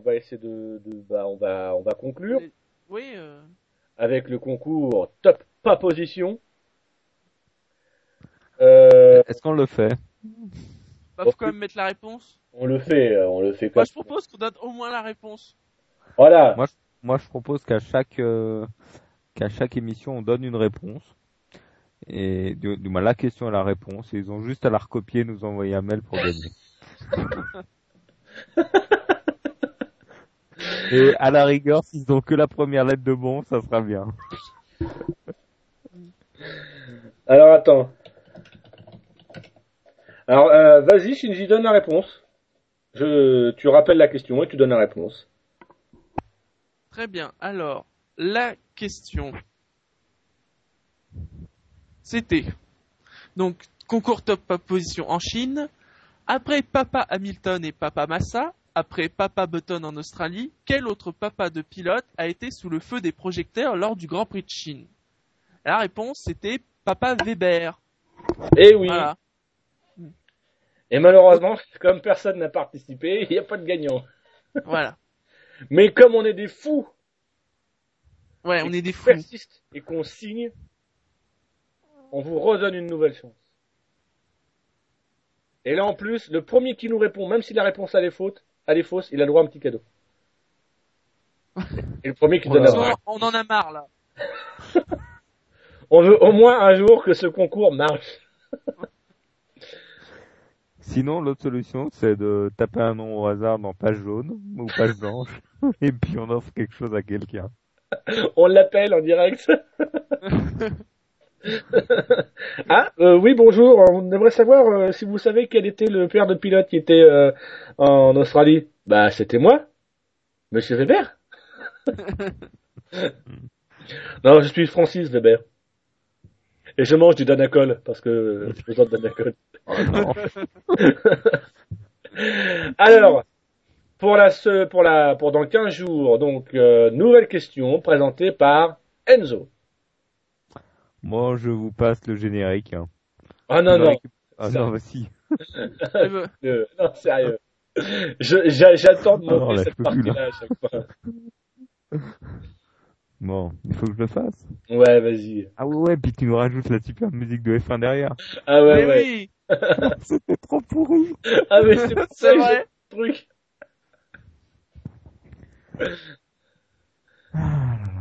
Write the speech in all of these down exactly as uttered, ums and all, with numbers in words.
va essayer de, de bah, on va, on va conclure Mais- Oui. Euh... avec le concours Top Pas Position. Euh, Est-ce qu'on le fait? Bah, faut quand même mettre la réponse. on le fait, euh, on le fait Moi, comme je propose qu'on donne au moins la réponse. Voilà. Moi, je, moi, je propose qu'à chaque, euh, qu'à chaque émission, on donne une réponse. Et du, du moins, la question et la réponse. Et ils ont juste à la recopier et nous envoyer un mail pour gagner. Et à la rigueur, s'ils ont que la première lettre de bon, ça sera bien. Alors attends. Alors euh, vas-y, Shinji, donne la réponse. Je, tu rappelles la question et tu donnes la réponse. Très bien. Alors, la question, c'était donc concours top position en Chine. Après Papa Hamilton et Papa Massa, après Papa Button en Australie, quel autre papa de pilote a été sous le feu des projecteurs lors du Grand Prix de Chine? La réponse, c'était Papa Weber. Eh oui. Voilà. Et malheureusement, comme personne n'a participé, il n'y a pas de gagnant. Voilà. Mais comme on est des fous, Ouais, et on est des qu'on fous. persiste et qu'on signe, on vous redonne une nouvelle chance. Et là en plus, le premier qui nous répond, même si la réponse elle est fausse, elle est fausse, il a le droit à un petit cadeau. Et le premier qui Oh donne là la là. vraie. On en a marre là. On veut au moins un jour que ce concours marche. Sinon, l'autre solution, c'est de taper un nom au hasard dans page jaune ou page blanche. Et puis on offre quelque chose à quelqu'un. On l'appelle en direct. Ah, euh, oui, bonjour. On aimerait savoir euh, si vous savez quel était le père de pilote qui était euh, en Australie. Bah, c'était moi, Monsieur Weber. Non, je suis Francis Weber. Et je mange du Danacol parce que j'ai besoin de Danacol. Oh non. Alors, pour la ce- pour la pour dans quinze jours, donc euh, nouvelle question présentée par Enzo. Moi, je vous passe le générique. Hein. Ah non Une non, récup- Ah non, bah si. Elle veut- Euh, non sérieux. Je j'a- j'attends de Ah non, monter là, cette je peux plus, là. partie-là à chaque fois. Bon, il faut que je le fasse. Ouais, vas-y. Ah ouais, ouais, puis tu nous rajoutes la super musique de F un derrière. Ah ouais Mais ouais. oui, C'était trop pourri. Ah mais c'est pour ça c'est que j'ai vrai. ce truc. Ah là là.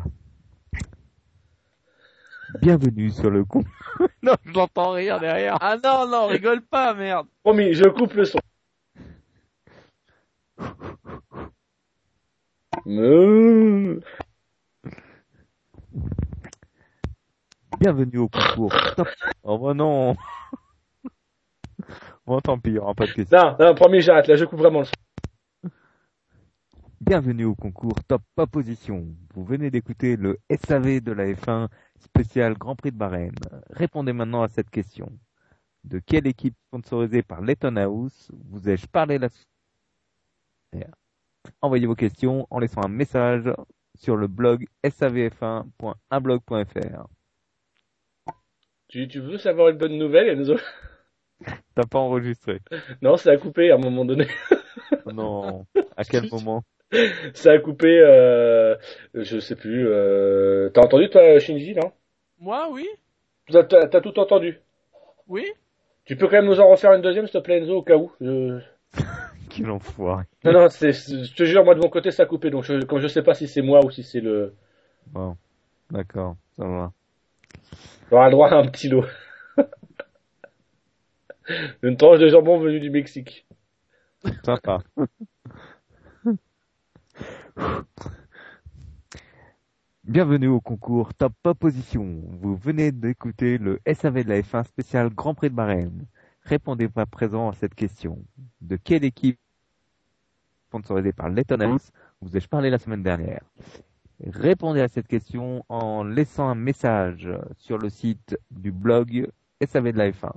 Bienvenue sur le con. Non, j'entends rire derrière. Ah non, non, rigole pas, merde. Promis, je coupe le son. Meuh. Bienvenue au concours. Top. Oh bah non. Bon, tant pis, il n'y aura pas de question. Non, non, promis, j'arrête. Là, je coupe vraiment le son. Bienvenue au concours Top Pas Position. Vous venez d'écouter le S A V de la F un spécial Grand Prix de Bahreïn. Répondez maintenant à cette question. De quelle équipe sponsorisée par Leyton House vous ai-je parlé la semaine? Envoyez vos questions en laissant un message sur le blog s a v f un point un blog point f r. Tu, tu veux savoir une bonne nouvelle, Enzo? T'as pas enregistré? Non, ça a coupé à un moment donné. Non. À quel moment? Ça a coupé, euh, je sais plus. Euh... T'as entendu toi, Shinji, non? Moi, oui, T'as, t'as- t'as tout entendu. oui. Tu peux quand même nous en refaire une deuxième, s'il te plaît, Enzo, au cas où. Je... Quel enfoiré. Non, non, c'est, c'est- je te jure, moi de mon côté, ça a coupé. Donc, je, comme je sais pas si c'est moi ou si c'est le. Bon. D'accord. Ça va. T'auras le droit à un petit lot. Une tranche de jambon venue du Mexique. Sympa. Bienvenue au concours Top Pas Position. Vous venez d'écouter le S A V de la F un spécial Grand Prix de Bahreïn. Répondez à présent à cette question. De quelle équipe sponsorisée par Leyton House vous ai-je parlé la semaine dernière? Répondez à cette question en laissant un message sur le site du blog S A V de la F un.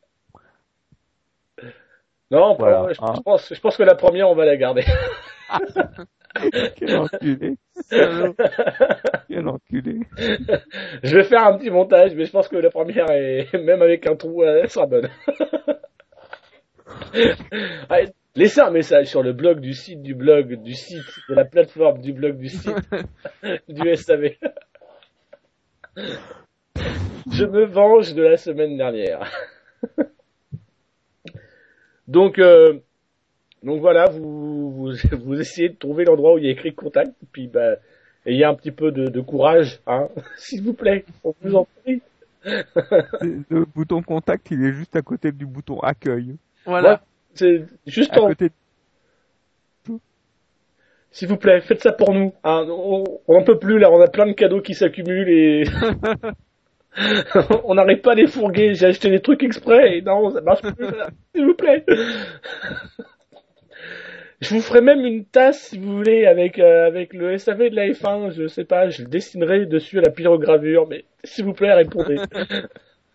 Non, Voilà, je, hein. je pense, je pense que la première, on va la garder. Quel enculé. Salaud. Quel enculé. Je vais faire un petit montage, mais je pense que la première est, même avec un trou, elle sera bonne. Allez, Laissez un message sur le blog du site du blog du site de la plateforme du blog du site du S A V. Je me venge de la semaine dernière. Donc, euh, donc voilà, vous, vous, vous essayez de trouver l'endroit où il y a écrit contact, puis bah, ayez un petit peu de, de courage, hein, s'il vous plaît, on vous en prie. Le bouton contact, il est juste à côté du bouton accueil. Voilà. Ouais, c'est juste À en, côté. s'il vous plaît, faites ça pour nous, hein, on, on en peut plus là, on a plein de cadeaux qui s'accumulent et on n'arrête pas à les fourguer, j'ai acheté des trucs exprès et non, ça marche plus, là. S'il vous plaît. Je vous ferai même une tasse si vous voulez avec euh, avec le S A V de la F un, je sais pas, je le dessinerai dessus à la pyrogravure, mais s'il vous plaît, répondez.